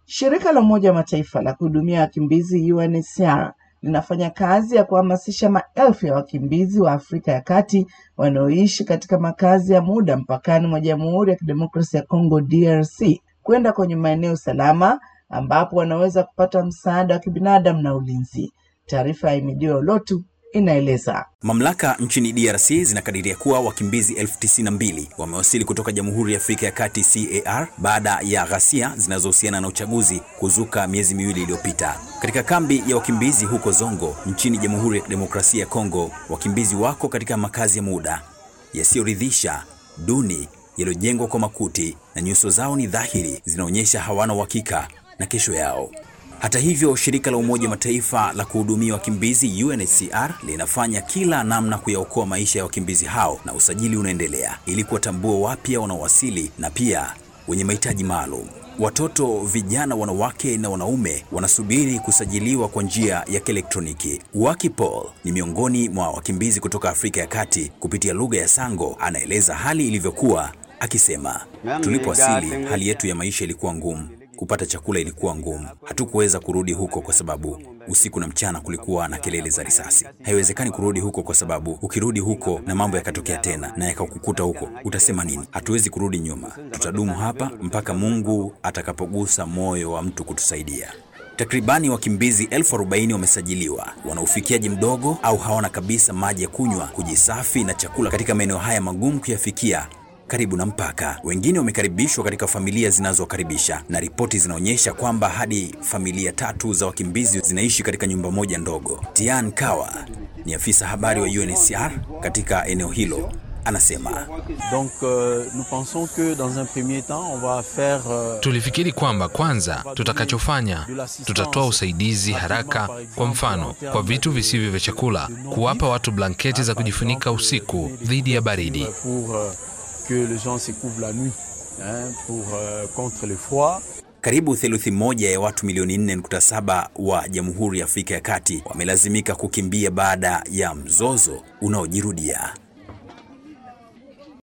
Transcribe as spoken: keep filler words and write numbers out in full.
Shirika la Umoja wa Mataifa la kuhudumia wakimbizi U N H C R linafanya kazi ya kuhamasisha maelfu ya wakimbizi wa Afrika ya Kati wanaoishi katika makazi ya muda mpakani mwa Jamhuri ya Kidemokrasia ya Kongo D R C kwenda kwenye maeneo salama ambapo wanaweza kupata msaada wa kibinadamu na ulinzi. Taarifa ya Imidio Lotu inaeleza. Mamlaka nchini D R C zinakadiria kuwa wakimbizi elfu tisini na mbili wamewasili kutoka Jamhuri ya Afrika ya Kati C A R baada ya ghasia zinazohusiana na uchaguzi kuzuka miezi miwili iliyopita. Katika kambi ya wakimbizi huko Zongo nchini Jamhuri ya Kidemokrasia ya Kongo, wakimbizi wako katika makazi ya muda yasiyoridhisha, duni, yaliyojengwa kwa makuti, na nyuso zao ni dhahiri zinaonyesha hawana uhakika na kesho yao. Hata hivyo, shirika la Umoja wa Mataifa la kuhudumia wakimbizi U N H C R linafanya kila namna kuyaokoa maisha ya wakimbizi hao, na usajili unaendelea ili kuwatambua wapya wanaowasili na pia wenye mahitaji maalum. Watoto, vijana, wanawake na wanaume wanasubiri kusajiliwa kwa njia ya kielektroniki. Waki Paul ni miongoni mwa wakimbizi kutoka Afrika ya Kati. Kupitia lugha ya Sango anaeleza hali ilivyokuwa akisema, tulipowasili hali yetu ya maisha ilikuwa ngumu. Kupata chakula ilikuwa ngumu. Hatukuweza kurudi huko kwa sababu usiku na mchana kulikuwa na kelele za risasi. Haiwezekani kurudi huko kwa sababu ukirudi huko na mambo yakatokea tena na yakakukuta huko, utasema nini? Hatuwezi kurudi nyuma. Tutadumu hapa mpaka Mungu atakapogusa moyo wa mtu kutusaidia. Takribani wakimbizi elfu arobaini wamesajiliwa, wana ufikiaji mdogo au hawana kabisa maji ya kunywa, kujisafi na chakula katika maeneo haya magumu kuyafikia karibu na mpaka. Wengine wamekaribishwa katika familia zinazokaribisha, na ripoti zinaonyesha kwamba hadi familia tatu za wakimbizi zinaishi katika nyumba moja ndogo. Tian Kawa ni afisa habari wa U N H C R katika eneo hilo, anasema, Donc euh, nous pensons que dans un premier temps on va faire euh, tulifikiri kwamba kwanza tutakachofanya tutatoa usaidizi haraka, kwa mfano kwa vitu visivyo vya chakula, kuwapa watu blanketi za kujifunika usiku dhidi ya baridi, que les gens se couvrent la nuit, hein, pour euh, contre le froid. Karibu theluthi moja ya watu milioni nne nukta saba wa Jamhuri ya Afrika ya Kati wamelazimika kukimbia baada ya mzozo unaojirudia.